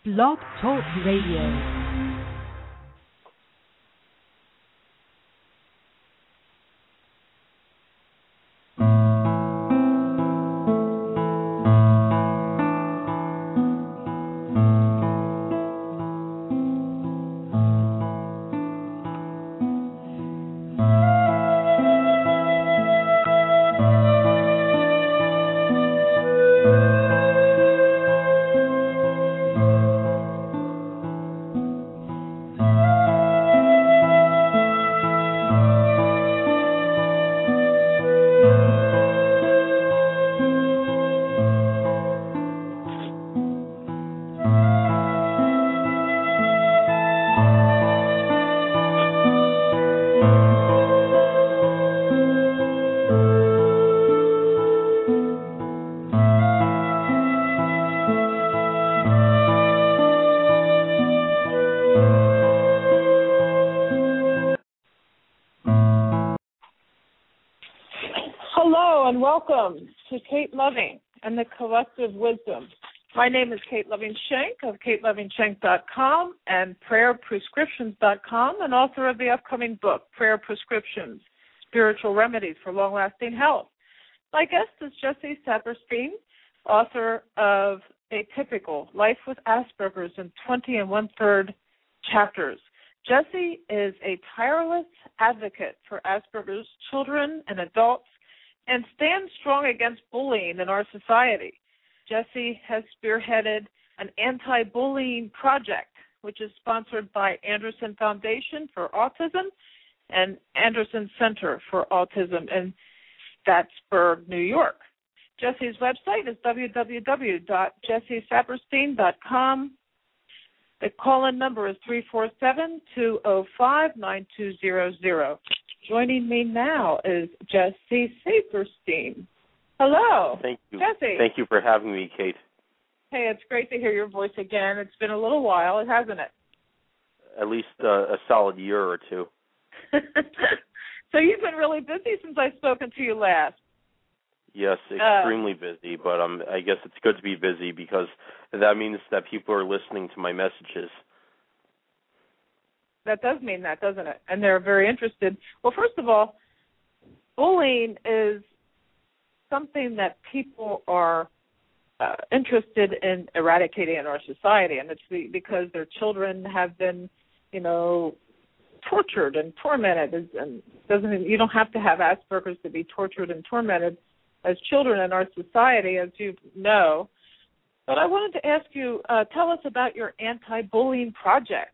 Blog Talk Radio. Welcome to Kate Loving and the Collective Wisdom. My name is Kate Loving Shank of KateLovingShank.com and PrayerPrescriptions.com, and author of the upcoming book, Prayer Prescriptions, Spiritual Remedies for Long-Lasting Health. My guest is Jesse Saperstein, author of Atypical, Life with Asperger's in 20 1/3 chapters. Jesse is a tireless advocate for Asperger's children and adults and stands strong against bullying in our society. Jesse has spearheaded an anti-bullying project, which is sponsored by Anderson Foundation for Autism and Anderson Center for Autism in Plattsburgh, New York. Jesse's website is www.jessesaperstein.com. The call-in number is 347-205-9200. Joining me now is Jesse Saperstein. Hello. Thank you. Jesse. Thank you for having me, Kate. Hey, it's great to hear your voice again. It's been a little while, hasn't it? At least a solid year or two. So you've been really busy since I've spoken to you last. Yes, extremely busy, but I guess it's good to be busy because that means that people are listening to my messages. That does mean that, doesn't it? And they're very interested. Well, first of all, bullying is something that people are interested in eradicating in our society, and it's because their children have been, tortured and tormented. And you don't have to have Asperger's to be tortured and tormented as children in our society, as you know. But I wanted to ask you, tell us about your anti-bullying project.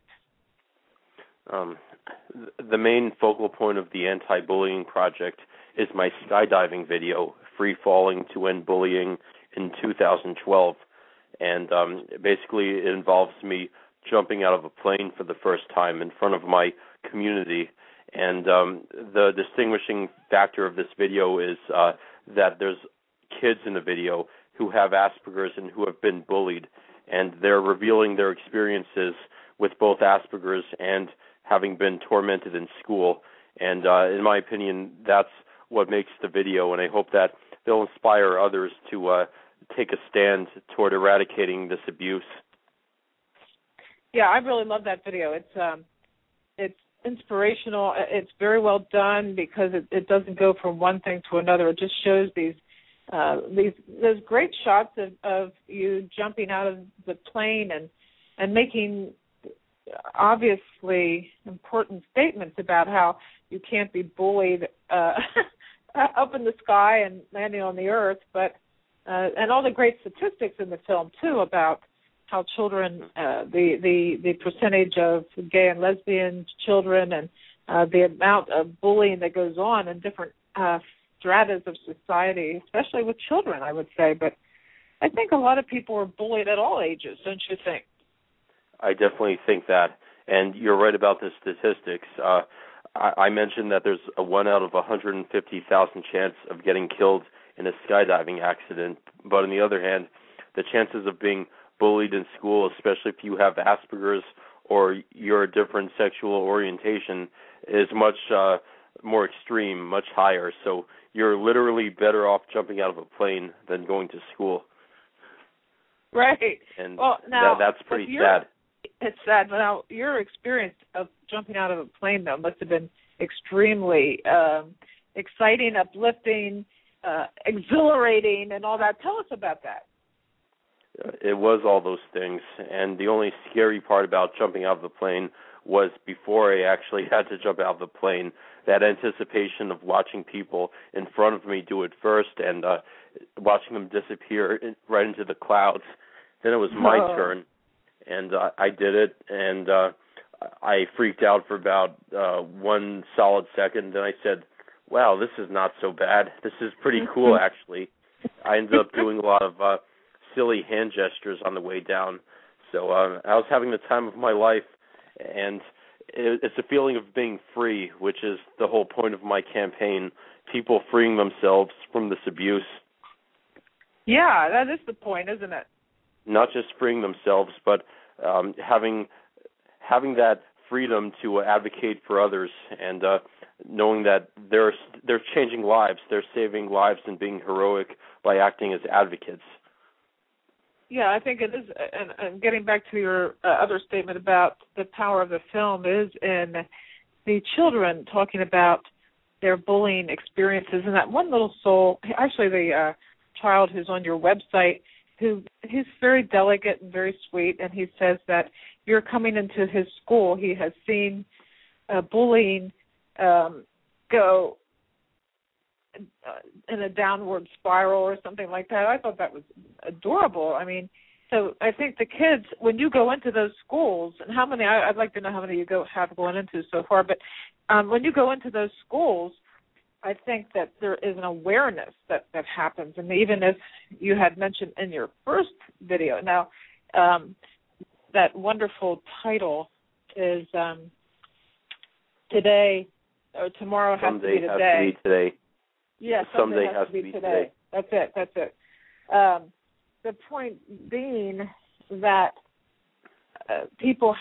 The main focal point of the anti-bullying project is my skydiving video, Free Falling to End Bullying, in 2012. And basically it involves me jumping out of a plane for the first time in front of my community. And the distinguishing factor of this video is that there's kids in the video who have Asperger's and who have been bullied. And they're revealing their experiences with both Asperger's and having been tormented in school. And in my opinion, that's what makes the video, and I hope that they'll inspire others to take a stand toward eradicating this abuse. Yeah, I really love that video. It's inspirational. It's very well done because it doesn't go from one thing to another. It just shows those great shots of you jumping out of the plane and making obviously important statements about how you can't be bullied up in the sky and landing on the earth, but and all the great statistics in the film too about how children, the percentage of gay and lesbian children, and the amount of bullying that goes on in different stratas of society, especially with children, I would say. But I think a lot of people are bullied at all ages, don't you think? I definitely think that, and you're right about the statistics. I mentioned that there's a 1 out of 150,000 chance of getting killed in a skydiving accident, but on the other hand, the chances of being bullied in school, especially if you have Asperger's or you're a different sexual orientation, is much more extreme, much higher. So you're literally better off jumping out of a plane than going to school. Right. And well, now, that's pretty sad. It's sad. But now, your experience of jumping out of a plane, though, must have been extremely exciting, uplifting, exhilarating, and all that. Tell us about that. It was all those things, and the only scary part about jumping out of the plane was before I actually had to jump out of the plane, that anticipation of watching people in front of me do it first and watching them disappear right into the clouds. Then it was my turn, and I did it, and I freaked out for about 1 solid second. Then I said, wow, this is not so bad. This is pretty cool, actually. I ended up doing a lot of silly hand gestures on the way down. So I was having the time of my life, and it's a feeling of being free, which is the whole point of my campaign, people freeing themselves from this abuse. Yeah, that is the point, isn't it? Not just freeing themselves, but having that freedom to advocate for others, and knowing that they're changing lives, they're saving lives and being heroic by acting as advocates. Yeah, I think it is, and getting back to your other statement about the power of the film is in the children talking about their bullying experiences, and that one little soul, actually the child who's on your website, he's very delicate and very sweet, and he says that you're coming into his school. He has seen bullying go in a downward spiral or something like that. I thought that was adorable. I mean, so I think the kids, when you go into those schools, and how many, I'd like to know how many you have going into so far, but when you go into those schools, I think that there is an awareness that happens. And even as you had mentioned in your first video, now that wonderful title is Today, or Tomorrow Has to Be Today. Someday has to be today. Yes, someday has to be today. That's it. The point being that people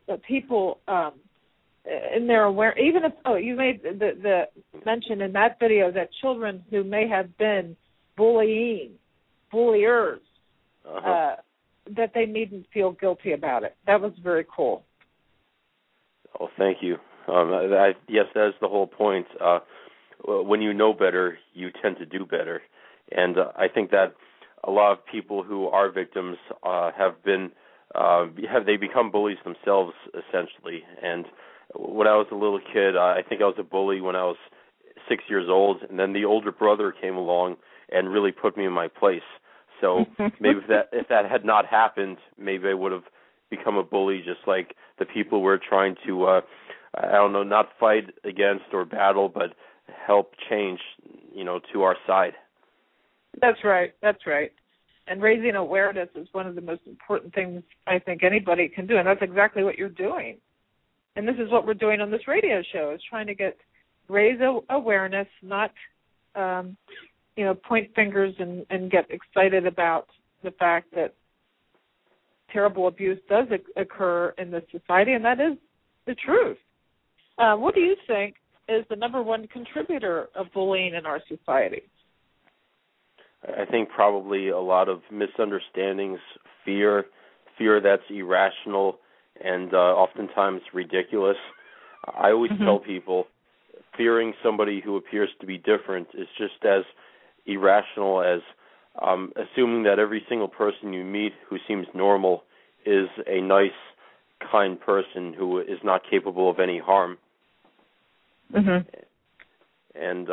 in their aware, even if you made the mention in that video that children who may have been bulliers, that they needn't feel guilty about it. That was very cool. Oh, thank you. Yes, that is the whole point. When you know better, you tend to do better. And I think that a lot of people who are victims have become bullies themselves, essentially. And when I was a little kid, I think I was a bully when I was 6 years old, and then the older brother came along and really put me in my place. So maybe if that had not happened, maybe I would have become a bully, just like the people we're trying to, not fight against or battle, but help change, to our side. That's right. And raising awareness is one of the most important things I think anybody can do, and that's exactly what you're doing. And this is what we're doing on this radio show, is trying to raise awareness, not, point fingers and get excited about the fact that terrible abuse does occur in this society, and that is the truth. What do you think is the number one contributor of bullying in our society? I think probably a lot of misunderstandings, fear that's irrational and oftentimes ridiculous. I always tell people fearing somebody who appears to be different is just as irrational as assuming that every single person you meet who seems normal is a nice, kind person who is not capable of any harm. And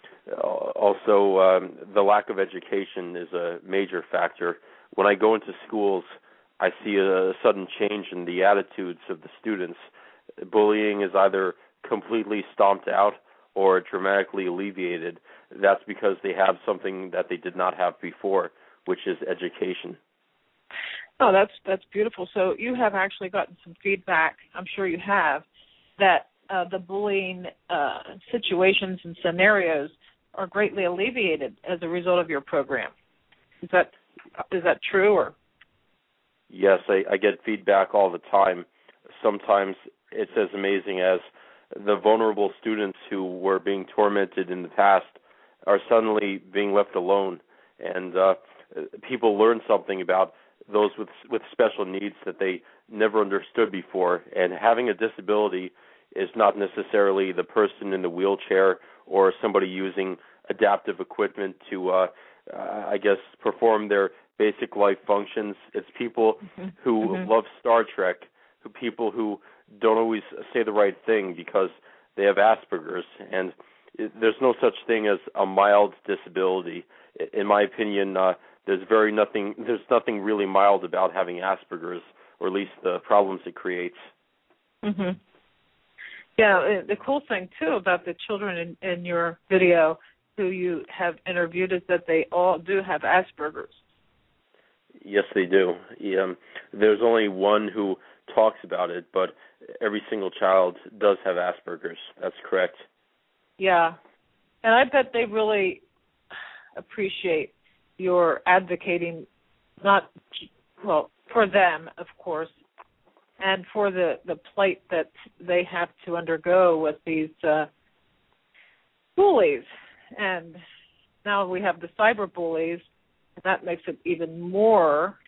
also the lack of education is a major factor. When I go into schools, I see a sudden change in the attitudes of the students. Bullying is either completely stomped out or dramatically alleviated. That's because they have something that they did not have before, which is education. Oh, that's beautiful. So you have actually gotten some feedback, I'm sure you have, that the bullying situations and scenarios are greatly alleviated as a result of your program. Is that true? Or? Yes, I get feedback all the time. Sometimes it's as amazing as the vulnerable students who were being tormented in the past are suddenly being left alone, and people learn something about those with special needs that they never understood before. And having a disability is not necessarily the person in the wheelchair or somebody using adaptive equipment to, I guess, perform their basic life functions. It's people who love Star Trek, people who don't always say the right thing because they have Asperger's. And there's no such thing as a mild disability. In my opinion, there's nothing really mild about having Asperger's, or at least the problems it creates. Mm-hmm. Yeah, the cool thing, too, about the children in your video who you have interviewed is that they all do have Asperger's. Yes, they do. There's only one who talks about it, but every single child does have Asperger's. That's correct. Yeah, and I bet they really appreciate your advocating, for them, of course, and for the plight that they have to undergo with these bullies. And now we have the cyber bullies, and that makes it even more,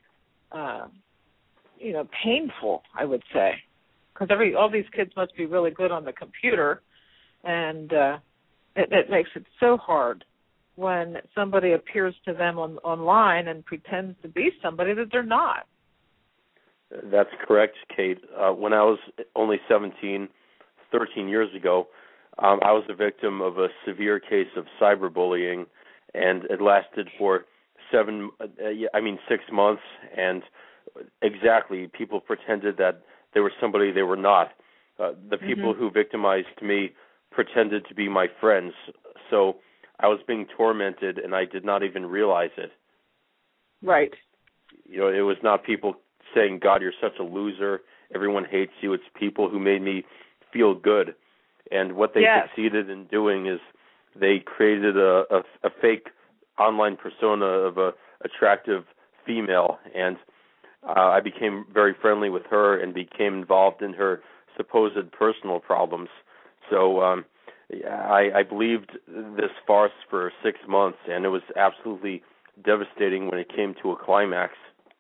painful, I would say, because all these kids must be really good on the computer, and it makes it so hard when somebody appears to them online and pretends to be somebody that they're not. That's correct, Kate. When I was only 17, 13 years ago, I was a victim of a severe case of cyberbullying, and it lasted for 6 months, and exactly, people pretended that they were somebody they were not. The people who victimized me pretended to be my friends, so I was being tormented, and I did not even realize it. Right. It was not people saying, God, you're such a loser, everyone hates you. It's people who made me feel good. And what they succeeded in doing is they created a fake online persona of a attractive female, and I became very friendly with her and became involved in her supposed personal problems. So I believed this farce for 6 months, and it was absolutely devastating when it came to a climax.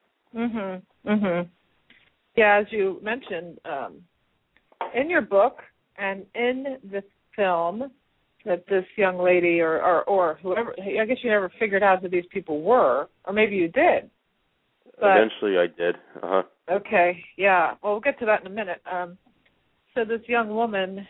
Yeah, as you mentioned, in your book and in the film, that this young lady or whoever, I guess you never figured out who these people were, or maybe you did. But, eventually I did. Okay, yeah. Well, we'll get to that in a minute. So this young woman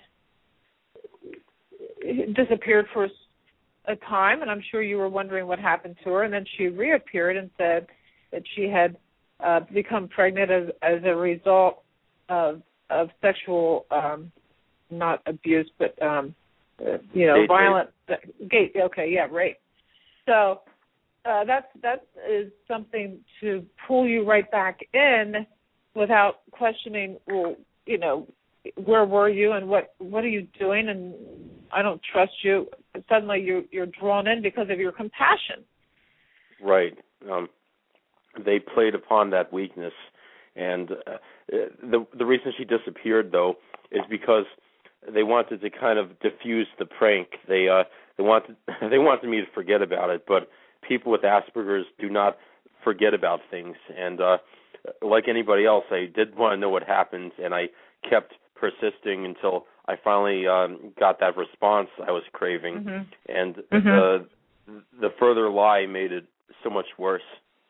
disappeared for a time, and I'm sure you were wondering what happened to her, and then she reappeared and said that she had become pregnant as a result of sexual, not abuse, but violent rape. So that is something to pull you right back in without questioning. Well, where were you and what are you doing? And I don't trust you. Suddenly you're drawn in because of your compassion. Right. They played upon that weakness, and the reason she disappeared, though, is because they wanted to kind of diffuse the prank. They wanted me to forget about it, but people with Asperger's do not forget about things. And like anybody else, I did want to know what happened, and I kept persisting until I finally got that response I was craving. And the further lie made it so much worse.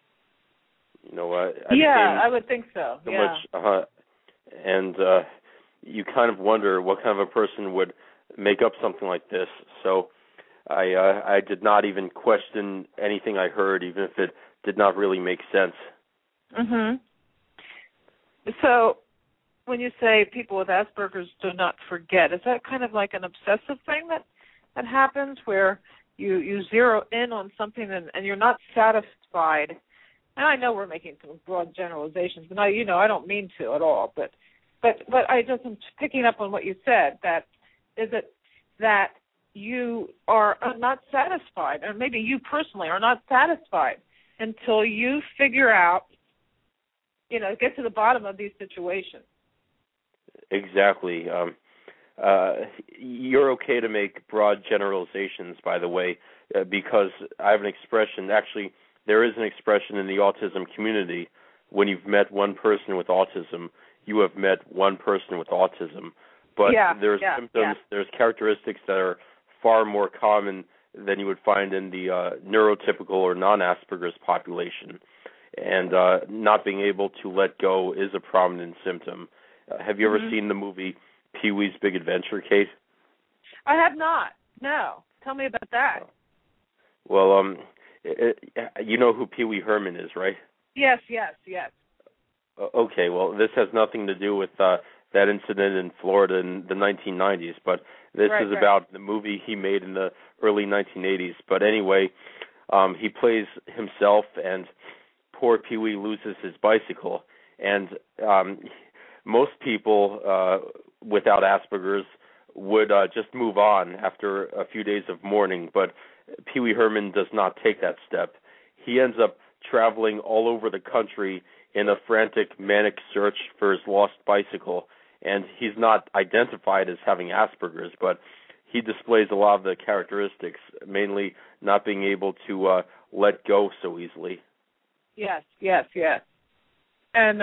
I would think so. Much, and you kind of wonder what kind of a person would make up something like this. So I did not even question anything I heard, even if it did not really make sense. So when you say people with Asperger's do not forget, is that kind of like an obsessive thing that happens where you zero in on something and you're not satisfied? And I know we're making some broad generalizations, but I don't mean to at all. But I just am picking up on what you said. That is it that you are not satisfied, or maybe you personally are not satisfied until you figure out, get to the bottom of these situations. Exactly. You're okay to make broad generalizations, by the way, because I have an expression. Actually, there is an expression in the autism community when you've met one person with autism, you have met one person with autism. But there's symptoms, there's characteristics that are far more common than you would find in the neurotypical or non-Asperger's population. And not being able to let go is a prominent symptom. Have you ever seen the movie Pee-wee's Big Adventure, Kate? I have not. No. Tell me about that. Well, you know who Pee Wee Herman is, right? Yes. Okay, well, this has nothing to do with that incident in Florida in the 1990s, but this is about the movie he made in the early 1980s. But anyway, he plays himself, and poor Pee Wee loses his bicycle. And most people without Asperger's would just move on after a few days of mourning, but Pee Wee Herman does not take that step. He ends up traveling all over the country in a frantic, manic search for his lost bicycle, and he's not identified as having Asperger's, but he displays a lot of the characteristics, mainly not being able to let go so easily. Yes. And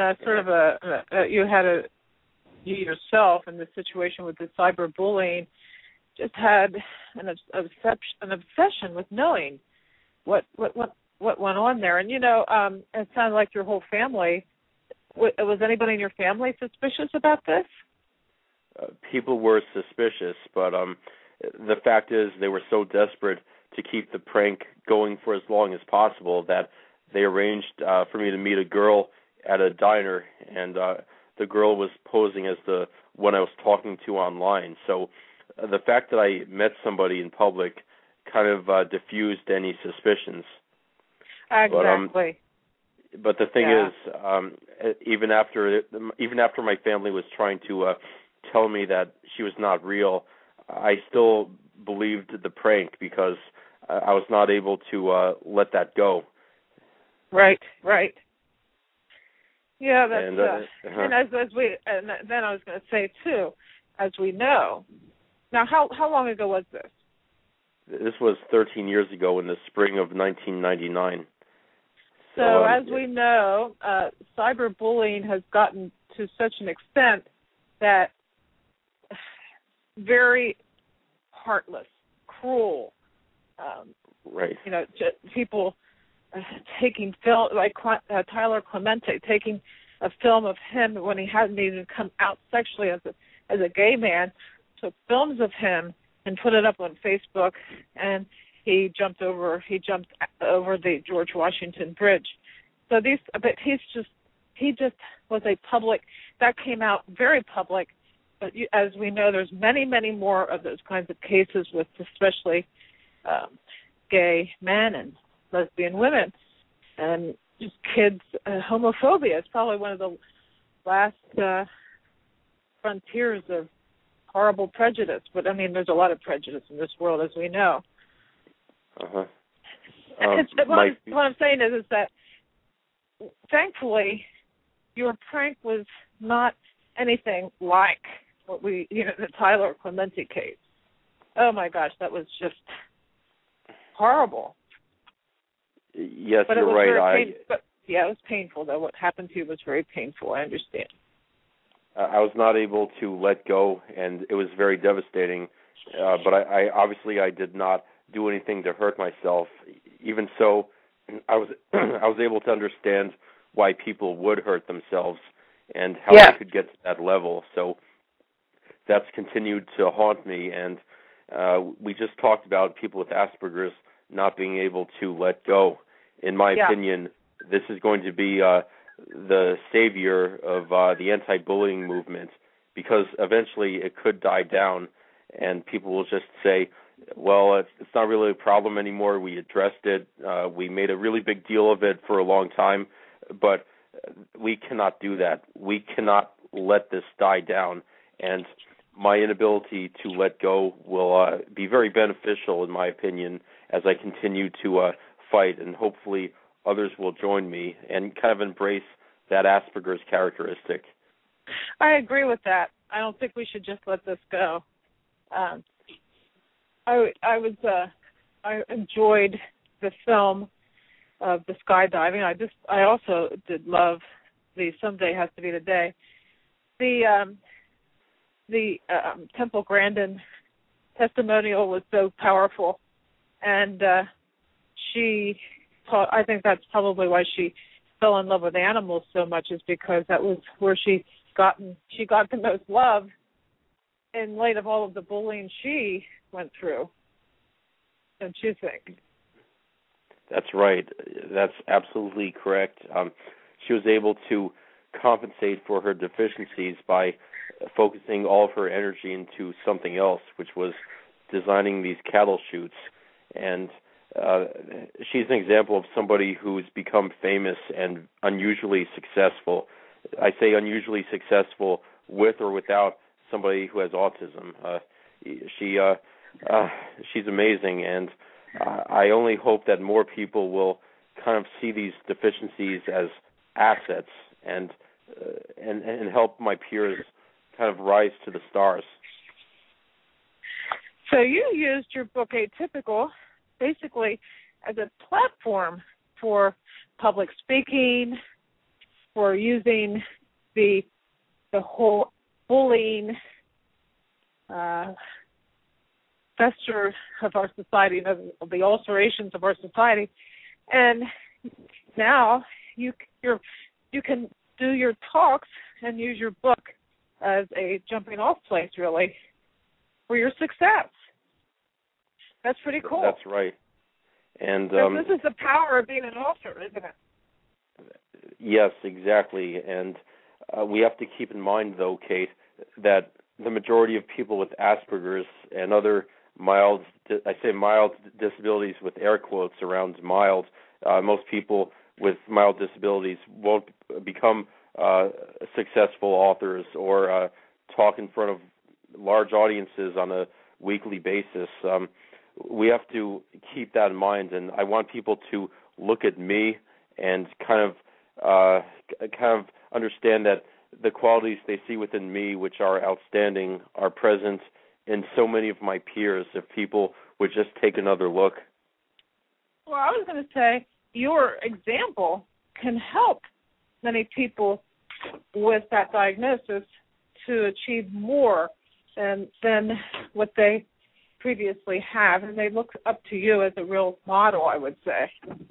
you yourself in the situation with the cyberbullying just had an obsession with knowing what went on there. And, it sounded like your whole family, was anybody in your family suspicious about this? People were suspicious, but the fact is they were so desperate to keep the prank going for as long as possible that they arranged for me to meet a girl at a diner, and the girl was posing as the one I was talking to online. So the fact that I met somebody in public kind of diffused any suspicions. Exactly. But the thing is, even after my family was trying to tell me that she was not real, I still believed the prank because I was not able to let that go. Right. Yeah, that's and then I was going to say too, as we know. Now, how long ago was this? This was 13 years ago in the spring of 1999. So as we know, cyberbullying has gotten to such an extent that very heartless, cruel, people taking film, like Tyler Clemente, taking a film of him when he hadn't even come out sexually as a gay man, took films of him and put it up on Facebook, and he jumped over the George Washington Bridge. So he just was a public, that came out very public, but as we know, there's many, many more of those kinds of cases with especially gay men and lesbian women, and just kids. Homophobia is probably one of the last frontiers of horrible prejudice. But, I mean, there's a lot of prejudice in this world, as we know. What I'm saying is that, thankfully, your prank was not anything like the Tyler Clemente case. Oh, my gosh, that was just horrible. Yes, but you're right. It was painful, though. What happened to you was very painful. I understand. I was not able to let go, and it was very devastating. But I obviously did not do anything to hurt myself. Even so, I was able to understand why people would hurt themselves and how they could get to that level. So that's continued to haunt me. And we just talked about people with Asperger's not being able to let go. In my opinion, this is going to be the savior of the anti-bullying movement, because eventually it could die down and people will just say, well, it's not really a problem anymore. We addressed it. We made a really big deal of it for a long time, but we cannot do that. We cannot let this die down, and my inability to let go will be very beneficial, in my opinion, as I continue to fight, and hopefully others will join me and kind of embrace that Asperger's characteristic. I agree with that. I don't think we should just let this go. I enjoyed the film of the skydiving. I also did love the Someday Has to Be the Day. The Temple Grandin testimonial was so powerful, and she taught. I think that's probably why she fell in love with animals so much, is because that was where she got the most love in light of all of the bullying she went through. Don't you think? That's right. That's absolutely correct. She was able to compensate for her deficiencies by focusing all of her energy into something else, which was designing these cattle chutes. And she's an example of somebody who's become famous and unusually successful. I say unusually successful with or without somebody who has autism. She's amazing, and I only hope that more people will kind of see these deficiencies as assets and help my peers kind of rise to the stars. So you used your book Atypical basically as a platform for public speaking, for using the whole bullying fester of our society, of the ulcerations of our society, and now you can do your talks and use your book as a jumping off place, really, for your success. That's pretty cool. That's right. And this is the power of being an author, isn't it? Yes, exactly. And we have to keep in mind, though, Kate, that the majority of people with Asperger's and other mild disabilities with air quotes around mild, most people with mild disabilities won't become successful authors or talk in front of large audiences on a weekly basis. We have to keep that in mind, and I want people to look at me and kind of understand that the qualities they see within me, which are outstanding, are present in so many of my peers if people would just take another look. Well, I was going to say your example can help many people with that diagnosis to achieve more than what they previously have, and they look up to you as a real model, I would say.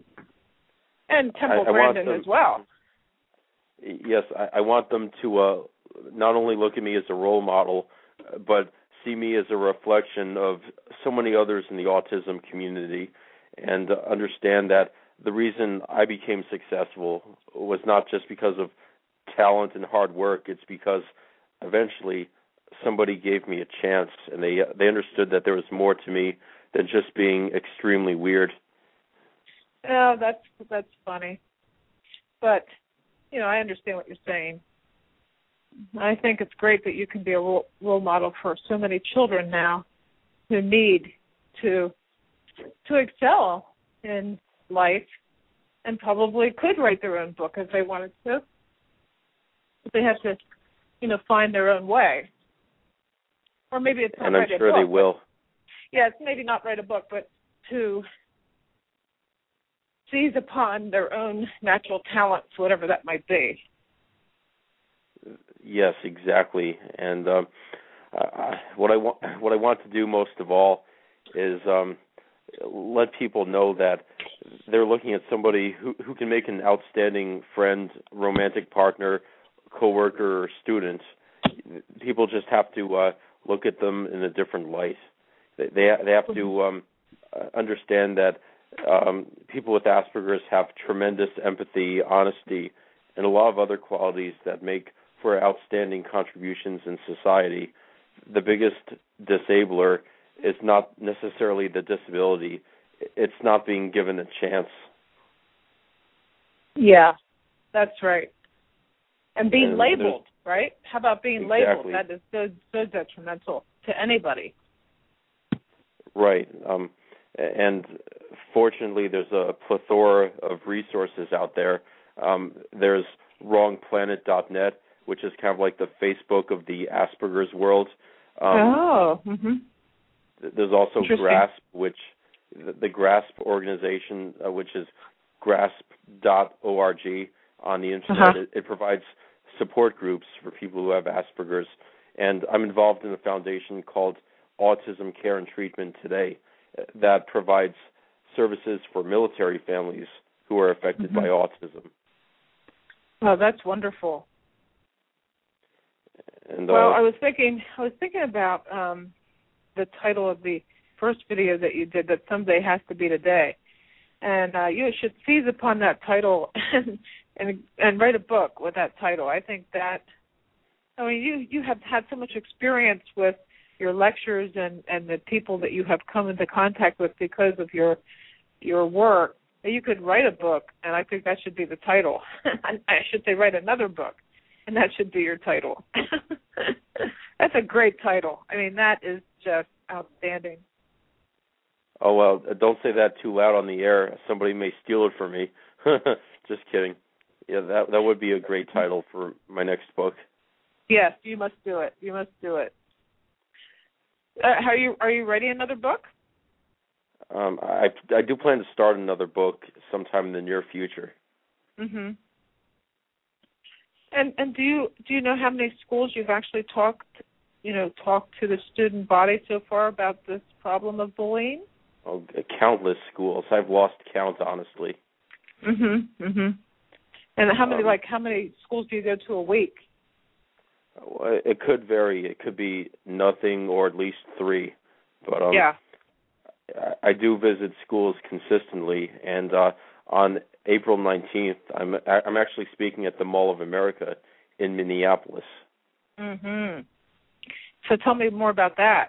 And Temple Grandin as well. Yes, I want them to not only look at me as a role model, but see me as a reflection of so many others in the autism community, and understand that the reason I became successful was not just because of talent and hard work. It's because eventually somebody gave me a chance, and they understood that there was more to me than just being extremely weird. Oh, that's funny. But, I understand what you're saying. I think it's great that you can be a role model for so many children now who need to excel in life and probably could write their own book if they wanted to. But they have to, find their own way. Or maybe it's not write a book. And I'm sure they will. Yeah, it's maybe not write a book, but to seize upon their own natural talents, whatever that might be. Yes, exactly. And what I want to do most of all is let people know that they're looking at somebody who can make an outstanding friend, romantic partner, coworker, or student. People just have to look at them in a different light. They have to understand that people with Asperger's have tremendous empathy, honesty, and a lot of other qualities that make for outstanding contributions in society. The biggest disabler is not necessarily the disability. It's not being given a chance. Yeah, that's right. And being labeled, right? How about being labeled? That is so detrimental to anybody. Right. And fortunately, there's a plethora of resources out there. There's wrongplanet.net, which is kind of like the Facebook of the Asperger's world. There's also GRASP, which the GRASP organization, which is grasp.org on the internet. It provides support groups for people who have Asperger's, and I'm involved in a foundation called Autism Care and Treatment Today that provides services for military families who are affected by autism. Oh, that's wonderful. And, well, I was thinking about the title of the first video that you did, that someday has to be today, and you should seize upon that title and write a book with that title. I think that, I mean, you have had so much experience with your lectures and the people that you have come into contact with because of your work, that you could write a book, and I think that should be the title. I should say write another book, and that should be your title. That's a great title. I mean, that is just outstanding. Oh, well, don't say that too loud on the air. Somebody may steal it from me. Just kidding. Yeah, that would be a great title for my next book. Yes, you must do it. You must do it. Are you writing another book? I do plan to start another book sometime in the near future. Mhm. And do you know how many schools you've actually talked to the student body so far about this problem of bullying? Oh, countless schools. I've lost count, honestly. Mhm. Mhm. And how many schools do you go to a week? It could vary. It could be nothing or at least 3. But yeah. I do visit schools consistently, and on April 19th, I'm actually speaking at the Mall of America in Minneapolis. Mhm. So tell me more about that.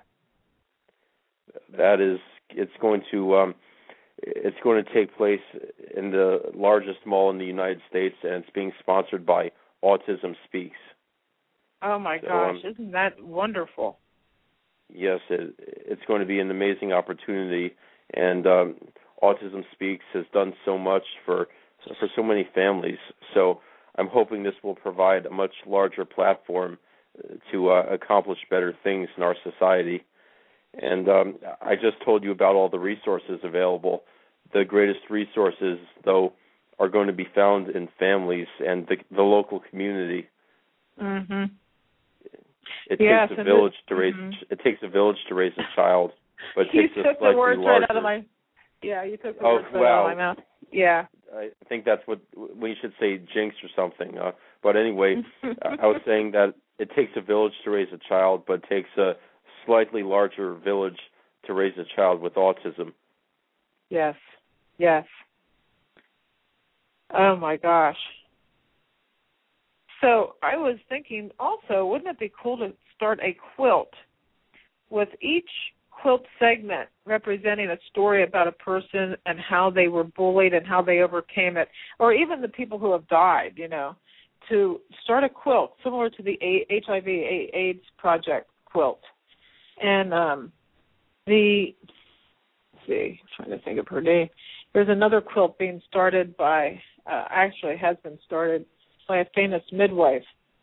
It's going to take place in the largest mall in the United States, and it's being sponsored by Autism Speaks. Oh my gosh, isn't that wonderful? Yes, it's going to be an amazing opportunity, and Autism Speaks has done so much for so many families. So I'm hoping this will provide a much larger platform to accomplish better things in our society. And I just told you about all the resources available. The greatest resources, though, are going to be found in families and the local community. Mhm. It takes a village to raise. It takes a village to raise a child, but it takes a slightly larger. Right out of my. Yeah, you took the words right out of my mouth. Yeah. I think that's what we should say, jinx or something. But anyway, I was saying that it takes a village to raise a child, but it takes a slightly larger village to raise a child with autism. Yes. Yes. Oh my gosh. So I was thinking also, wouldn't it be cool to start a quilt with each quilt segment representing a story about a person and how they were bullied and how they overcame it, or even the people who have died, to start a quilt similar to the HIV/AIDS Project quilt. And I'm trying to think of her name. There's another quilt being started by, actually has been started by a famous midwife.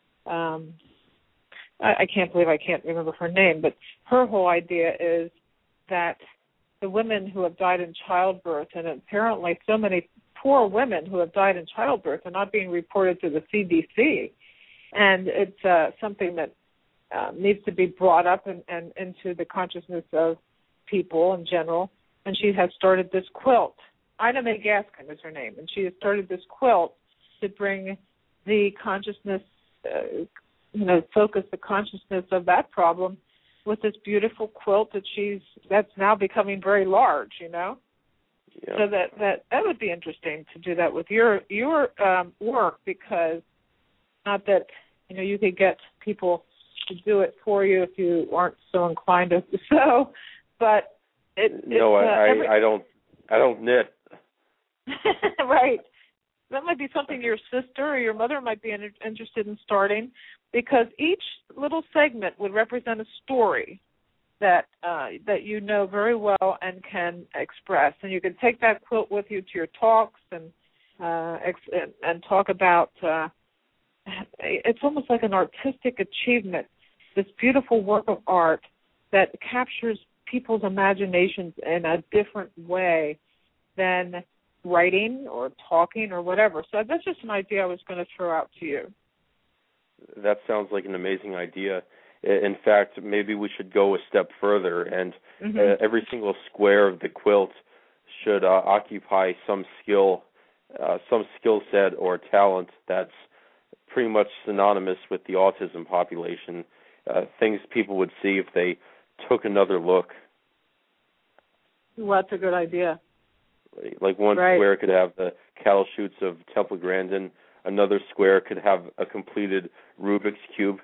I can't believe I can't remember her name, but her whole idea is that the women who have died in childbirth, and apparently so many poor women who have died in childbirth are not being reported to the CDC, and it's something that needs to be brought up and into the consciousness of people in general. And she has started this quilt. Ina May Gaskin is her name, and she has started this quilt to bring the consciousness, focus the consciousness of that problem with this beautiful quilt that's now becoming very large, Yeah. So that would be interesting to do that with your work, because not that you could get people to do it for you if you aren't so inclined to sew, but I don't knit. Right. That might be something your sister or your mother might be interested in starting, because each little segment would represent a story that you know very well and can express. And you can take that quilt with you to your talks and talk about. It's almost like an artistic achievement, this beautiful work of art that captures people's imaginations in a different way than writing or talking or whatever. So that's just an idea I was going to throw out to you. That sounds like an amazing idea. In fact, maybe we should go a step further, and every single square of the quilt should occupy some skill set or talent that's pretty much synonymous with the autism population, things people would see if they took another look. Well, that's a good idea. Like one square could have the cattle chutes of Temple Grandin, another square could have a completed Rubik's Cube.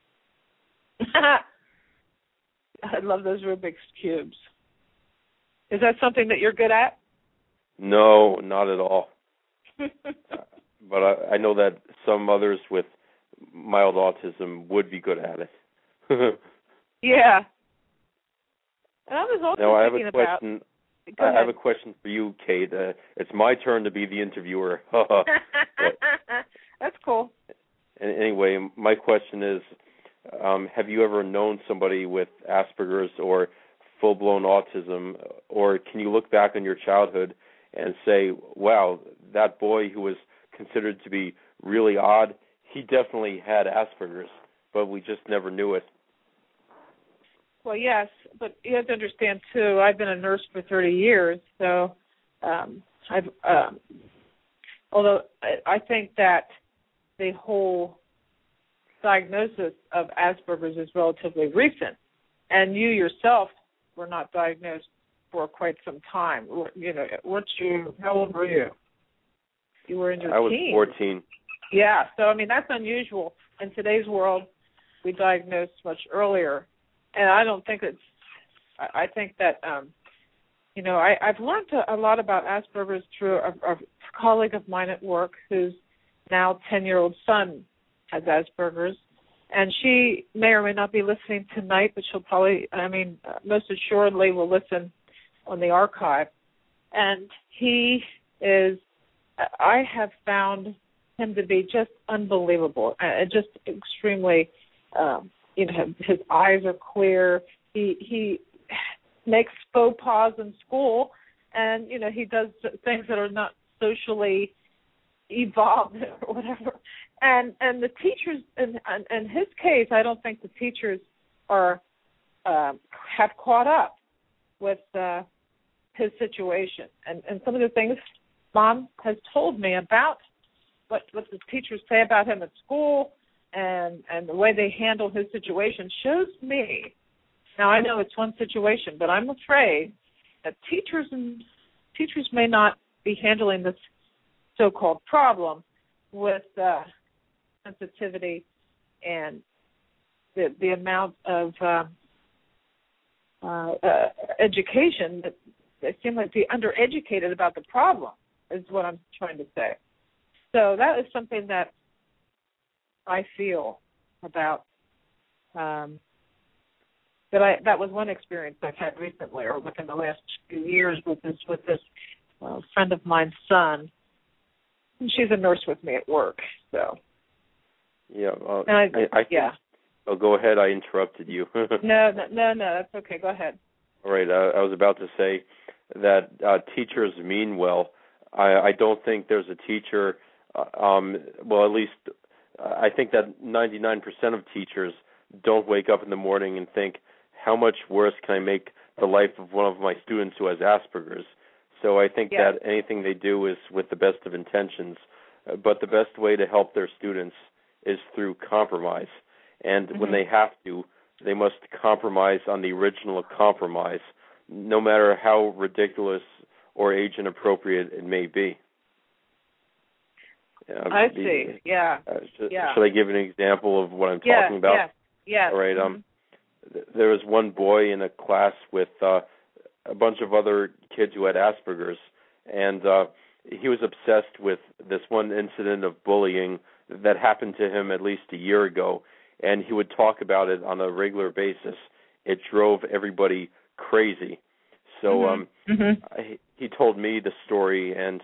I love those Rubik's Cubes. Is that something that you're good at? No, not at all. But I know that some others with mild autism would be good at it. Yeah. And I was also now, thinking about... I have a question for you, Kate. It's my turn to be the interviewer. That's cool. Anyway, my question is, have you ever known somebody with Asperger's or full-blown autism, or can you look back on your childhood and say, wow, that boy who was considered to be really odd, he definitely had Asperger's, but we just never knew it? Well, yes, but you have to understand, too, I've been a nurse for 30 years, so although I think that the whole diagnosis of Asperger's is relatively recent, and you yourself were not diagnosed for quite some time. You know, how old were you? You were in your teens. I was 14. Yeah, so, I mean, that's unusual. In today's world, we diagnose much earlier. And I don't think I think that, you know, I've learned a lot about Asperger's through a colleague of mine at work whose now 10-year-old son has Asperger's. And she may or may not be listening tonight, but she'll probably, most assuredly will listen on the archive. And he is, I have found him to be just unbelievable, just extremely, his eyes are clear. He makes faux pas in school, and, he does things that are not socially evolved or whatever. And the teachers, in his case, I don't think the teachers have caught up with his situation. And some of the things Mom has told me about what the teachers say about him at school and the way they handle his situation shows me. Now, I know it's one situation, but I'm afraid that teachers may not be handling this so-called problem with sensitivity and the amount of education that they seem like to be undereducated about the problem is what I'm trying to say. So that is something that I feel about that was one experience I've had recently, or within the last few years, with this friend of mine's son. And she's a nurse with me at work, so. Yeah. I think, oh, go ahead. I interrupted you. No, that's okay. Go ahead. All right. I was about to say that teachers mean well. I don't think there's a teacher. Well, at least I think that 99% of teachers don't wake up in the morning and think, how much worse can I make the life of one of my students who has Asperger's? So I think that anything they do is with the best of intentions, but the best way to help their students is through compromise. And when they have to, they must compromise on the original compromise, no matter how ridiculous or age inappropriate it may be. I see. Yeah. Should I give an example of what I'm talking about? Yes. All right. There was one boy in a class with a bunch of other kids who had Asperger's, and he was obsessed with this one incident of bullying that happened to him at least a year ago, and he would talk about it on a regular basis. It drove everybody crazy. So he told me the story, and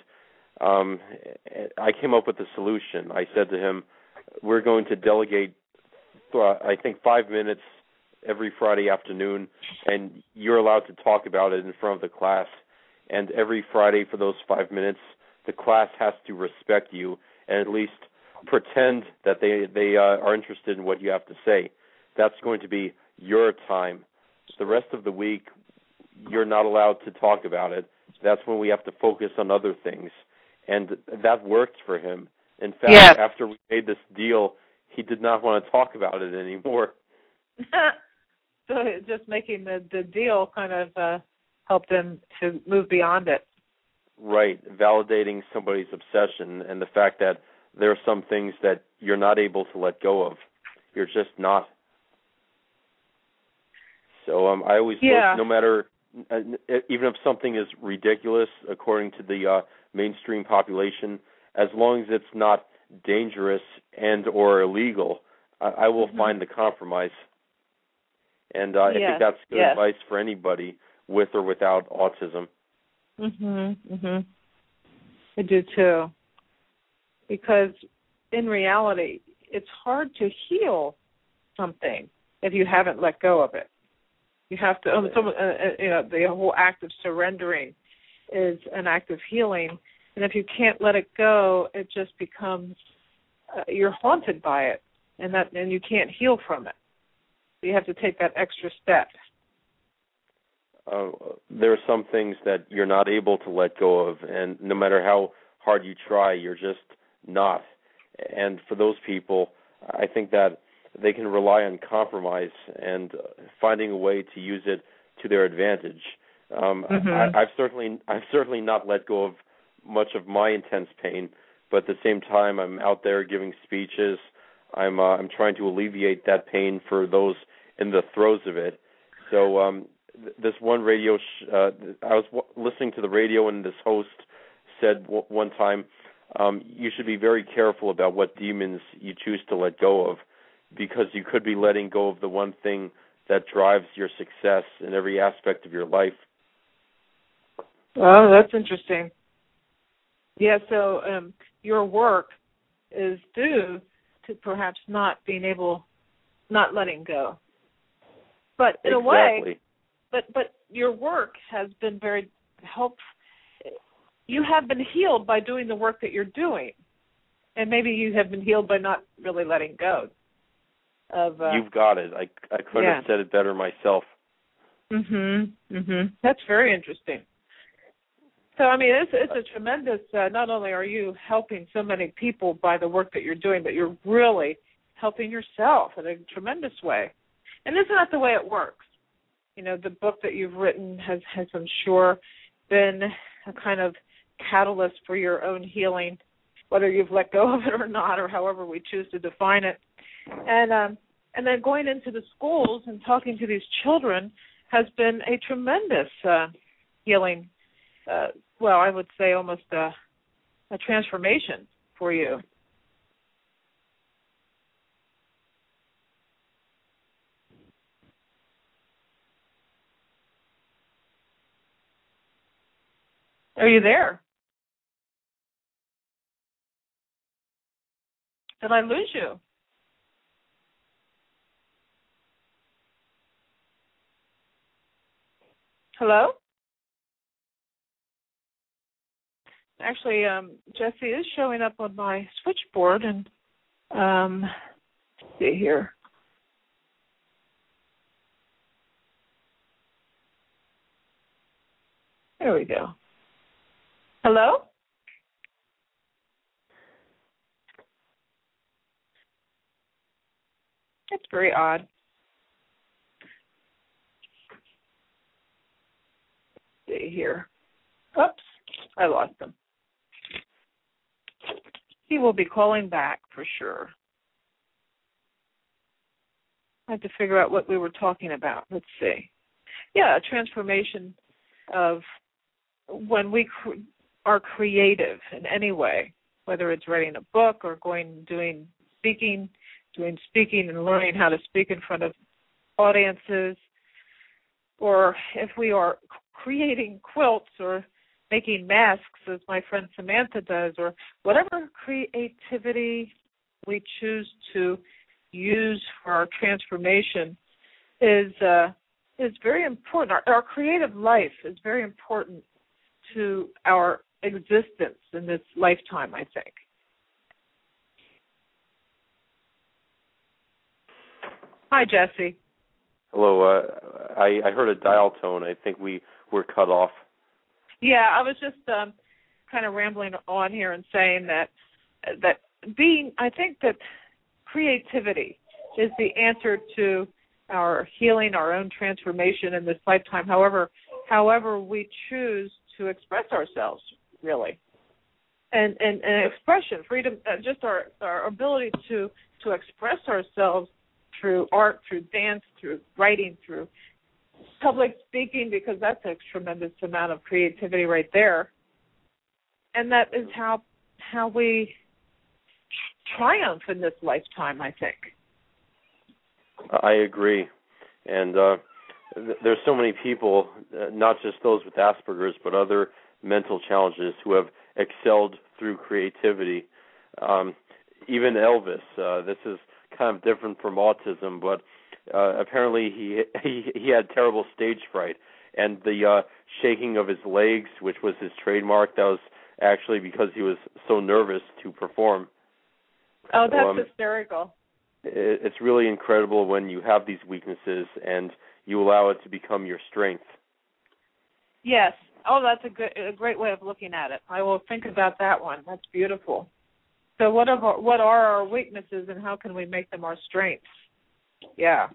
I came up with a solution. I said to him, we're going to delegate, I think, 5 minutes every Friday afternoon, and you're allowed to talk about it in front of the class. and every Friday for those 5 minutes, the class has to respect you and at least pretend that they are interested in what you have to say. That's going to be your time. The rest of the week, you're not allowed to talk about it. That's when we have to focus on other things. And that worked for him. In fact, After we made this deal, he did not want to talk about it anymore. So just making the deal kind of helped him to move beyond it. Right, validating somebody's obsession and the fact that there are some things that you're not able to let go of. You're just not. So I always look, no matter, even if something is ridiculous according to the mainstream population, as long as it's not dangerous and or illegal, I will find the compromise. And I think that's good advice for anybody with or without autism. I do too. Because in reality, it's hard to heal something if you haven't let go of it. You have to, the whole act of surrendering is an act of healing. And if you can't let it go, it just becomes, you're haunted by it, and you can't heal from it. So you have to take that extra step. There are some things that you're not able to let go of, and no matter how hard you try, you're just not. And for those people, I think that they can rely on compromise and finding a way to use it to their advantage. I've certainly not let go of much of my intense pain, but at the same time, I'm out there giving speeches. I'm trying to alleviate that pain for those in the throes of it. So this one radio, I was listening to the radio, and this host said one time, you should be very careful about what demons you choose to let go of, because you could be letting go of the one thing that drives your success in every aspect of your life. Oh, that's interesting. Yeah, so your work is due to perhaps not letting go. But in a way, but your work has been very helpful. You have been healed by doing the work that you're doing, and maybe you have been healed by not really letting go. You've got it. I couldn't have said it better myself. That's very interesting. So, I mean, it's a tremendous, not only are you helping so many people by the work that you're doing, but you're really helping yourself in a tremendous way. And isn't that the way it works? You know, the book that you've written has I'm sure, been a kind of catalyst for your own healing, whether you've let go of it or not, or however we choose to define it. And then going into the schools and talking to these children has been a tremendous healing, I would say almost a transformation for you. Are you there? Did I lose you? Hello? Actually, Jesse is showing up on my switchboard, and let's see here. There we go. Hello? That's very odd. Let's see here. Oops, I lost him. He will be calling back for sure. I have to figure out what we were talking about. Let's see. Yeah, a transformation of when we are creative in any way, whether it's writing a book or doing speaking and learning how to speak in front of audiences, or if we are creating quilts or making masks, as my friend Samantha does, or whatever creativity we choose to use for our transformation is very important. Our creative life is very important to our existence in this lifetime, I think. Hi, Jesse. Hello. I heard a dial tone. I think we were cut off. Yeah, I was just kind of rambling on here and saying that I think that creativity is the answer to our healing, our own transformation in this lifetime. However we choose to express ourselves, really, and expression, freedom, just our ability to express ourselves through art, through dance, through writing, through public speaking, because that's a tremendous amount of creativity right there. And that is how we triumph in this lifetime, I think. I agree. And there's so many people, not just those with Asperger's, but other mental challenges who have excelled through creativity. Even Elvis, this is kind of different from autism, but apparently he had terrible stage fright, and the shaking of his legs, which was his trademark, that was actually because he was so nervous to perform. Oh, that's hysterical. It's really incredible when you have these weaknesses and you allow it to become your strength. Yes. Oh, that's a great way of looking at it. I will think about that one. That's beautiful. So what are our weaknesses, and how can we make them our strengths? Yeah.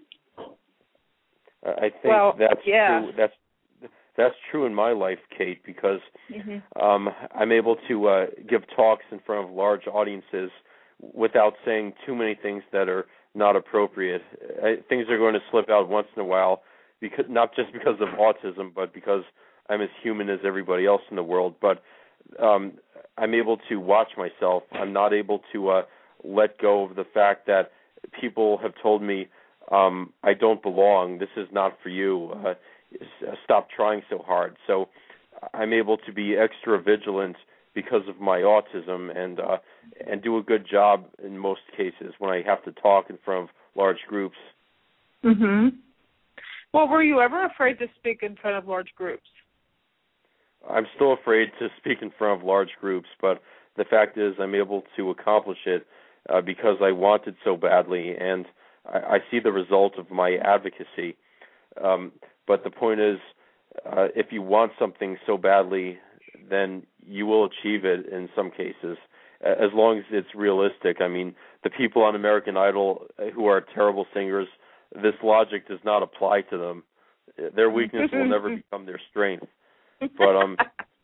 I think true. That's true in my life, Kate, because I'm able to give talks in front of large audiences without saying too many things that are not appropriate. Things are going to slip out once in a while, because not just because of autism, but because I'm as human as everybody else in the world. But I'm able to watch myself. I'm not able to let go of the fact that people have told me I don't belong. This is not for you. Stop trying so hard. So I'm able to be extra vigilant because of my autism and do a good job in most cases when I have to talk in front of large groups. Mhm. Well, were you ever afraid to speak in front of large groups? I'm still afraid to speak in front of large groups, but the fact is I'm able to accomplish it because I want it so badly, and I see the result of my advocacy. But the point is, if you want something so badly, then you will achieve it in some cases, as long as it's realistic. I mean, the people on American Idol who are terrible singers, this logic does not apply to them. Their weakness will never become their strength. But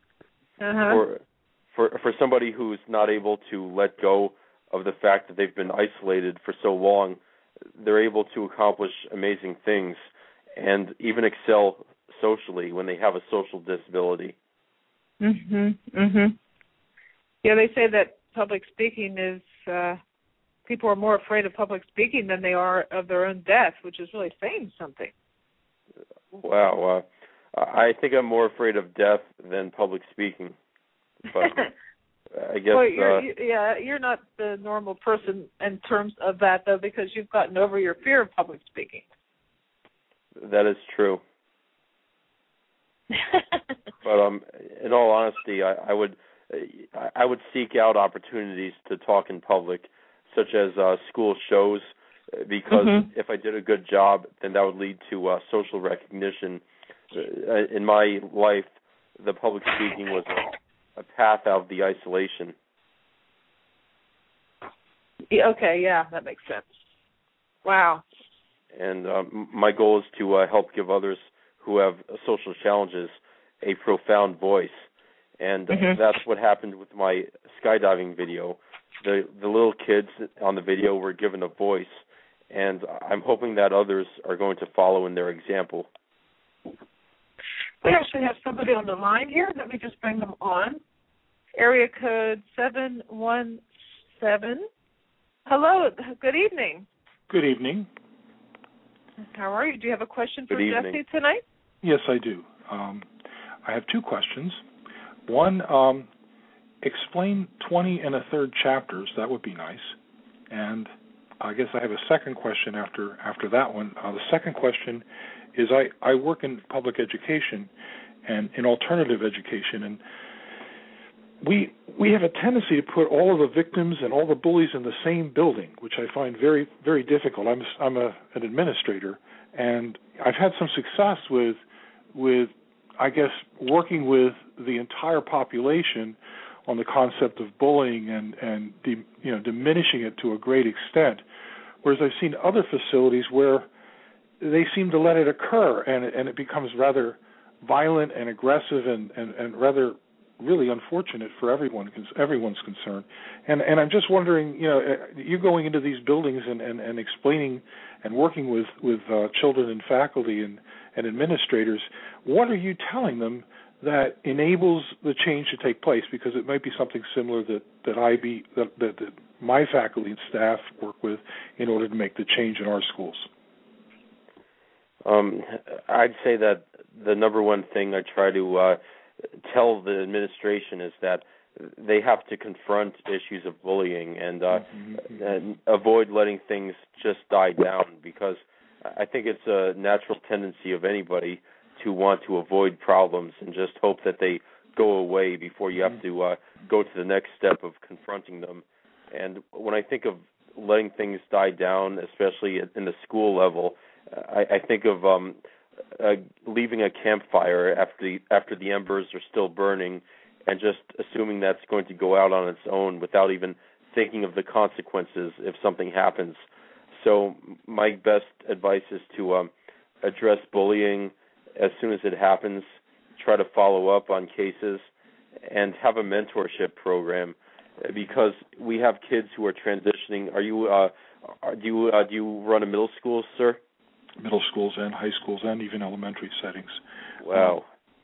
for somebody who's not able to let go of the fact that they've been isolated for so long, they're able to accomplish amazing things and even excel socially when they have a social disability. Mhm. Mhm. Yeah, they say that public speaking is people are more afraid of public speaking than they are of their own death, which is really saying something. Wow. I think I'm more afraid of death than public speaking. But I guess. Well, you're not the normal person in terms of that, though, because you've gotten over your fear of public speaking. That is true. But in all honesty, I would seek out opportunities to talk in public, such as school shows, because if I did a good job, then that would lead to social recognition. In my life, the public speaking was a path out of the isolation. Okay, yeah, that makes sense. Wow. And my goal is to help give others who have social challenges a profound voice. And that's what happened with my skydiving video. The little kids on the video were given a voice, and I'm hoping that others are going to follow in their example. We actually have somebody on the line here. Let me just bring them on. Area code 717. Hello, good evening. Good evening. How are you? Do you have a question for Good Jesse evening. tonight? Yes, I do. I have two questions. One, explain 20 and a third chapters. That would be nice. And I guess I have a second question after that one. The second question is I work in public education, and in alternative education. And we have a tendency to put all of the victims and all the bullies in the same building, which I find very, very difficult. I'm an administrator, and I've had some success with I guess working with the entire population on the concept of bullying and diminishing it to a great extent. Whereas I've seen other facilities where they seem to let it occur, and it becomes rather violent and aggressive and rather really unfortunate for everyone's concerned. And I'm just wondering, you going into these buildings and explaining and working with children and faculty and administrators, what are you telling them that enables the change to take place? Because it might be something similar that my faculty and staff work with in order to make the change in our schools. I'd say that the number one thing I try to tell the administration is that they have to confront issues of bullying and avoid letting things just die down, because I think it's a natural tendency of anybody to want to avoid problems and just hope that they go away before you have to go to the next step of confronting them. And when I think of letting things die down, especially in the school level, I think of leaving a campfire after the embers are still burning and just assuming that's going to go out on its own without even thinking of the consequences if something happens. So my best advice is to address bullying as soon as it happens, try to follow up on cases, and have a mentorship program, because we have kids who are transitioning. Do you run a middle school, sir? Middle schools and high schools and even elementary settings. Wow.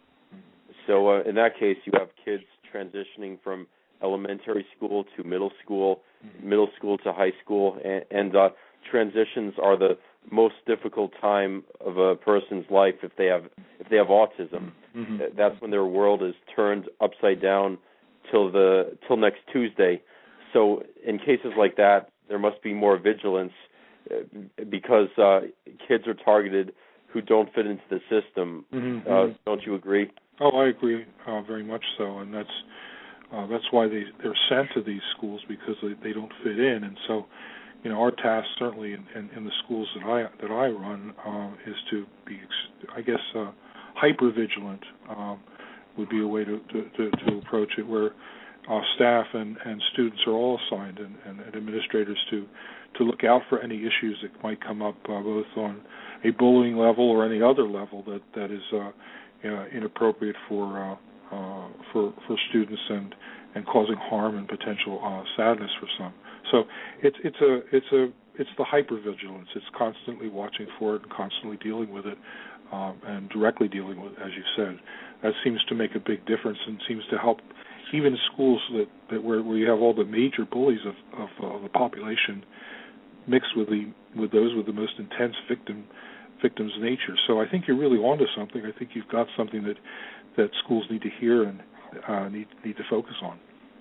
So in that case, you have kids transitioning from elementary school to middle school to high school, and transitions are the most difficult time of a person's life if they have autism. Mm-hmm. That's when their world is turned upside down till next Tuesday. So in cases like that, there must be more vigilance, because kids are targeted who don't fit into the system. Mm-hmm. Don't you agree? Oh, I agree very much so, and that's why they're sent to these schools, because they don't fit in. And so, our task certainly in the schools that I run is to be, I guess, hyper vigilant would be a way to approach it, where staff and students are all assigned and administrators to look out for any issues that might come up, both on a bullying level or any other level that is inappropriate for students and causing harm and potential sadness for some. So it's the hypervigilance. It's constantly watching for it and constantly dealing with it, and directly dealing with it, as you said. That seems to make a big difference and seems to help even schools that where you have all the major bullies of the population mixed with those with the most intense victims' nature. So I think you're really onto something. I think you've got something that schools need to hear and need to focus on.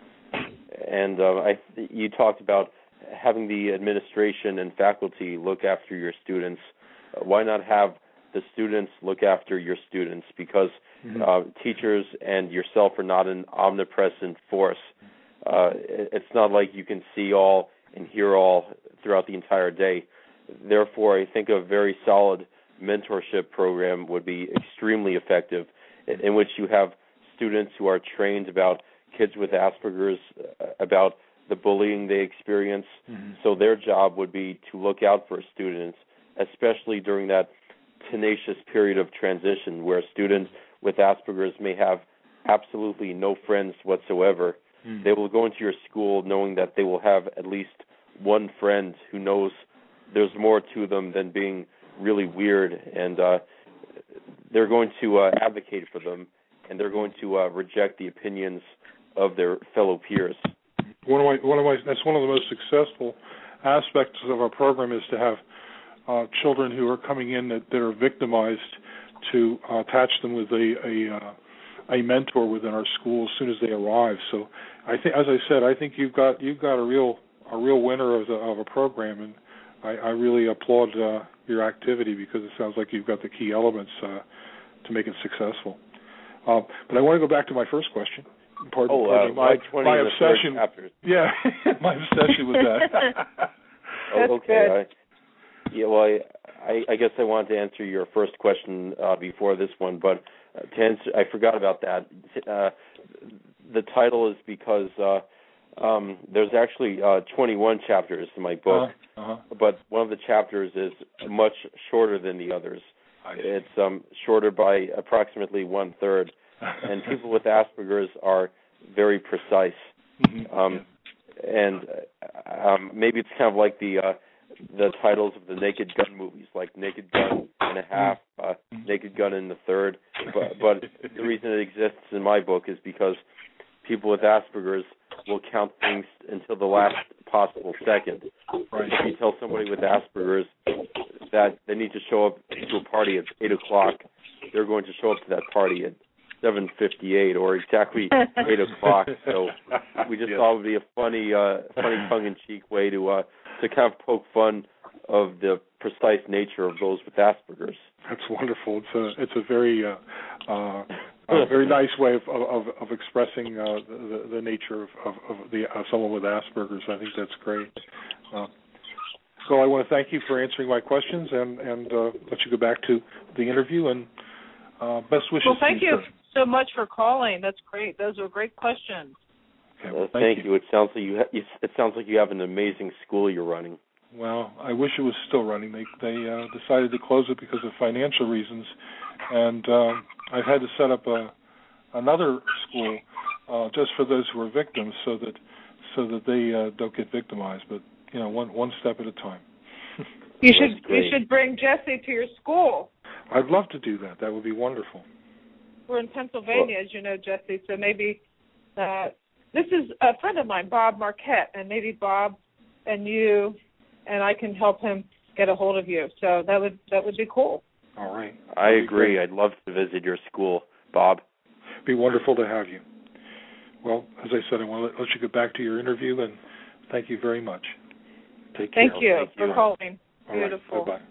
And you talked about having the administration and faculty look after your students. Why not have the students look after your students? Because teachers and yourself are not an omnipresent force. It's not like you can see all and hear all throughout the entire day. Therefore, I think a very solid mentorship program would be extremely effective, in which you have students who are trained about kids with Asperger's, about the bullying they experience. Mm-hmm. So their job would be to look out for students, especially during that tenacious period of transition where students with Asperger's may have absolutely no friends whatsoever. Mm-hmm. They will go into your school knowing that they will have at least one friend who knows there's more to them than being really weird, and they're going to advocate for them, and they're going to reject the opinions of their fellow peers. That's one of the most successful aspects of our program, is to have children who are coming in that are victimized, to attach them with a mentor within our school as soon as they arrive. So I think, as I said, I think you've got a real winner of a program, and I really applaud your activity, because it sounds like you've got the key elements to make it successful. But I want to go back to my first question. Pardon me. My obsession. Yeah, my obsession with that. Okay. Well, I guess I wanted to answer your first question before this one, but to answer, I forgot about that. The title is because there's actually 21 chapters in my book, but one of the chapters is much shorter than the others. It's shorter by approximately 1/3, and people with Asperger's are very precise. And maybe it's kind of like the titles of the Naked Gun movies, like Naked Gun and a Half, Naked Gun and the Third. But the reason it exists in my book is because people with Asperger's will count things until the last possible second. Right. If you tell somebody with Asperger's that they need to show up to a party at 8 o'clock, they're going to show up to that party at 7:58 or exactly 8 o'clock. So we just thought it would be a funny tongue-in-cheek way to kind of poke fun of the precise nature of those with Asperger's. That's wonderful. It's a very very nice way of expressing the nature of someone with Asperger's. I think that's great. So I want to thank you for answering my questions and let you go back to the interview, and best wishes. Well, thank you so much for calling. That's great. Those were great questions. Okay, well, thank you. It sounds like you have an amazing school you're running. Well, I wish it was still running. They decided to close it because of financial reasons, and I've had to set up another school just for those who are victims, so that they don't get victimized. But one step at a time. You should bring Jesse to your school. I'd love to do that. That would be wonderful. We're in Pennsylvania, as you know, Jesse. So maybe this is a friend of mine, Bob Marquette, and maybe Bob and you and I can help him get a hold of you. So that would be cool. All right. I agree. I'd love to visit your school, Bob. It'd be wonderful to have you. Well, as I said, I want to let you get back to your interview, and thank you very much. Take care. Thank you for calling. All Beautiful. Right. Bye-bye.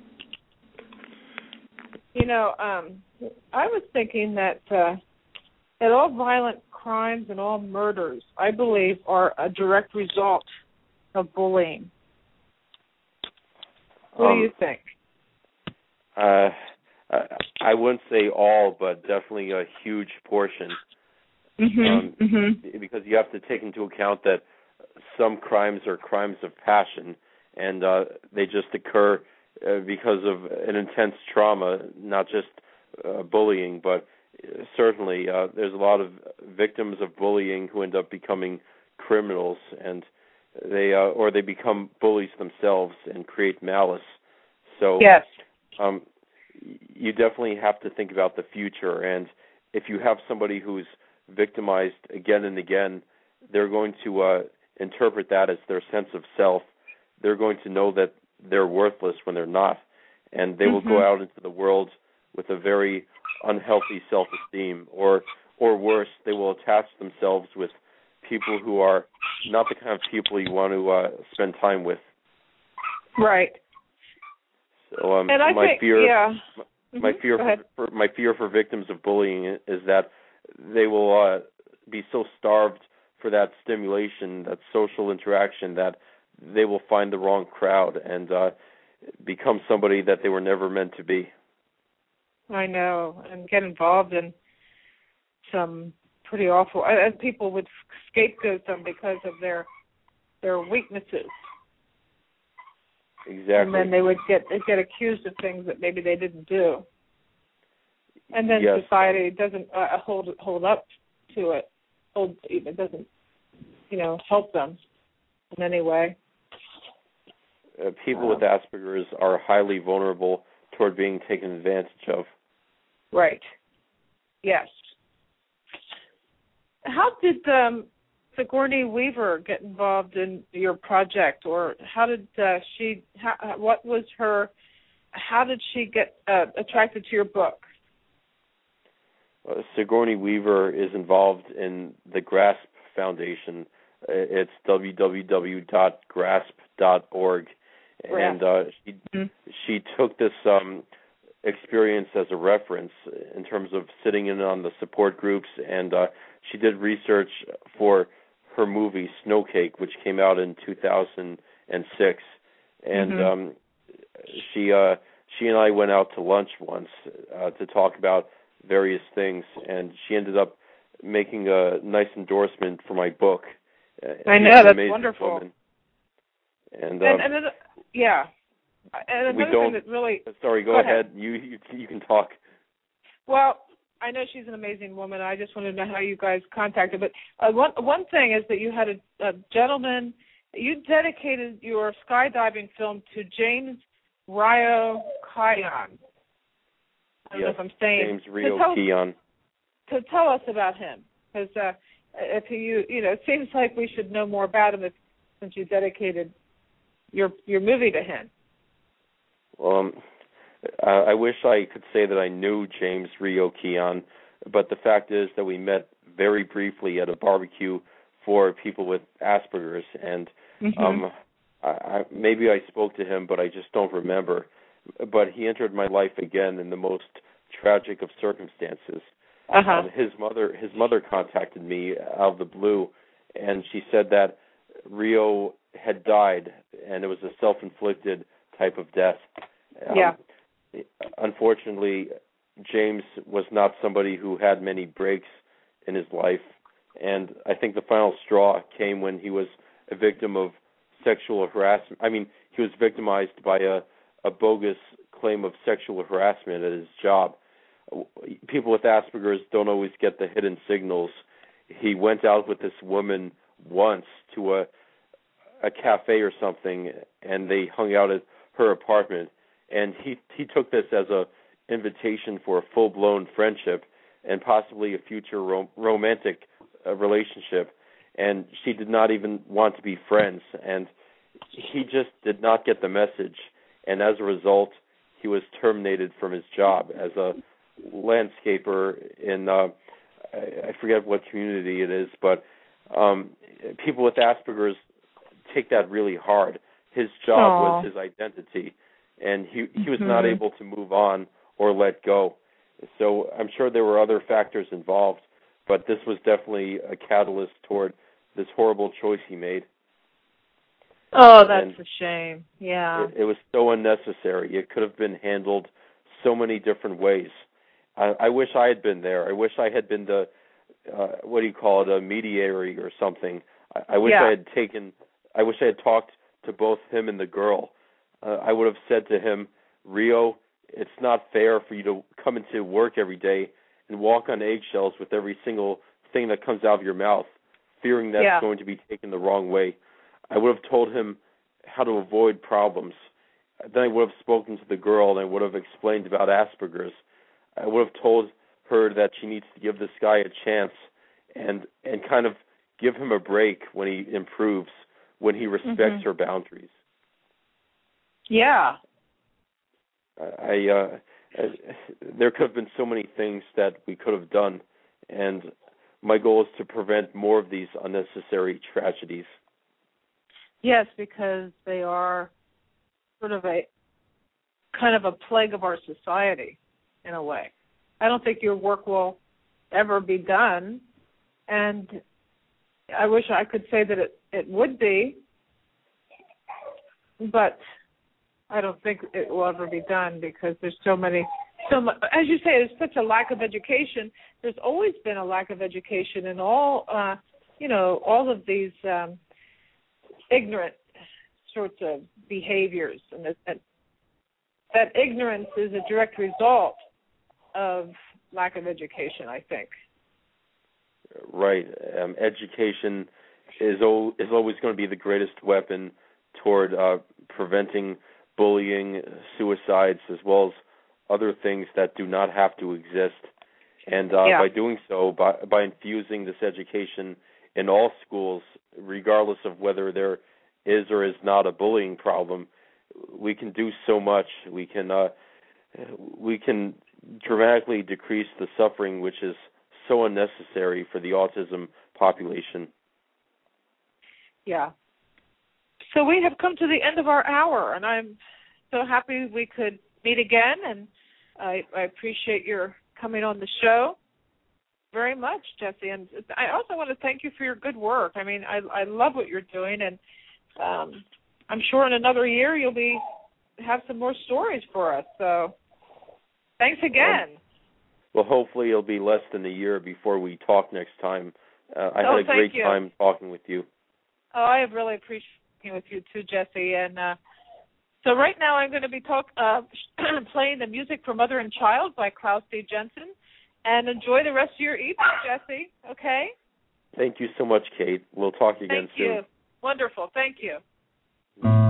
I was thinking that all violent crimes and all murders, I believe, are a direct result of bullying. What do you think? I wouldn't say all, but definitely a huge portion. Because you have to take into account that some crimes are crimes of passion, and they just occur because of an intense trauma, not just bullying, but certainly there's a lot of victims of bullying who end up becoming criminals, and they become bullies themselves and create malice. So yes. You definitely have to think about the future, and if you have somebody who's victimized again and again, they're going to interpret that as their sense of self. They're going to know that they're worthless when they're not, and they will go out into the world with a very unhealthy self-esteem, or worse, they will attach themselves with people who are not the kind of people you want to spend time with. Right. So and I my think, fear, yeah. my fear for victims of bullying is that they will be so starved for that stimulation, that social interaction, that they will find the wrong crowd and become somebody that they were never meant to be. I know, and get involved in some pretty awful, and people would scapegoat them because of their weaknesses. Exactly. And then they would get accused of things that maybe they didn't do. And then society doesn't hold up to it. It doesn't, help them in any way. People with Asperger's are highly vulnerable toward being taken advantage of. Right. Yes. How did Sigourney Weaver get involved in your project, or how did she? What was her? How did she get attracted to your book? Sigourney Weaver is involved in the GRASP Foundation. It's www.grasp.org, and she took this. experience as a reference in terms of sitting in on the support groups, and she did research for her movie Snowcake, which came out in 2006, and she and I went out to lunch once to talk about various things, and she ended up making a nice endorsement for my book. I know, that's wonderful. Woman. And yeah. And another thing that really... Sorry, go ahead. You can talk. Well, I know she's an amazing woman. I just wanted to know how you guys contacted. But one thing is that you had a gentleman... You dedicated your skydiving film to James Rio Kian. I don't know if I'm saying... James Rio Kian. To tell us about him. Because it seems like we should know more about him since you dedicated your movie to him. I wish I could say that I knew James Rio Kian, but the fact is that we met very briefly at a barbecue for people with Asperger's, and maybe I spoke to him, but I just don't remember. But he entered my life again in the most tragic of circumstances. His mother contacted me out of the blue, and she said that Rio had died, and it was a self-inflicted type of death. Unfortunately, James was not somebody who had many breaks in his life, and I think the final straw came when he was a victim of sexual harassment. I mean, he was victimized by a bogus claim of sexual harassment at his job. People with Asperger's don't always get the hidden signals. He went out with this woman once to a cafe or something, and they hung out at her apartment, and he took this as a invitation for a full-blown friendship and possibly a future romantic relationship, and she did not even want to be friends, and he just did not get the message, and as a result, he was terminated from his job as a landscaper in, I forget what community it is, but people with Asperger's take that really hard. His job was his identity, and he was not able to move on or let go. So I'm sure there were other factors involved, but this was definitely a catalyst toward this horrible choice he made. Oh, that's a shame. Yeah. It was so unnecessary. It could have been handled so many different ways. I wish I had been there. I wish I had been the, a mediator or something. I wish I had talked to both him and the girl. I would have said to him, Rio, it's not fair for you to come into work every day and walk on eggshells with every single thing that comes out of your mouth, fearing that it's going to be taken the wrong way. I would have told him how to avoid problems. Then I would have spoken to the girl and I would have explained about Asperger's. I would have told her that she needs to give this guy a chance and kind of give him a break when he improves, when he respects her boundaries. Yeah. There could have been so many things that we could have done, and my goal is to prevent more of these unnecessary tragedies. Yes, because they are sort of a plague of our society, in a way. I don't think your work will ever be done, and I wish I could say that it would be, but I don't think it will ever be done because there's so much, as you say, there's such a lack of education. There's always been a lack of education in all of these ignorant sorts of behaviors, and that ignorance is a direct result of lack of education, I think. Right. Education is always going to be the greatest weapon toward preventing bullying, suicides, as well as other things that do not have to exist. And by doing so, by infusing this education in all schools, regardless of whether there is or is not a bullying problem, we can do so much. We can dramatically decrease the suffering, which is so unnecessary for the autism population. Yeah. So we have come to the end of our hour, and I'm so happy we could meet again and I appreciate your coming on the show very much, Jesse. And I also want to thank you for your good work. I mean, I love what you're doing, and I'm sure in another year you'll have some more stories for us. So thanks again. Well, hopefully it'll be less than a year before we talk next time. I had a great time talking with you. Oh, I have really appreciated talking with you too, Jesse. And so right now I'm going to be playing the music for Mother and Child by Klaus D. Jensen. And enjoy the rest of your evening, Jesse. Okay? Thank you so much, Kate. We'll talk again soon. Thank you. Wonderful. Thank you.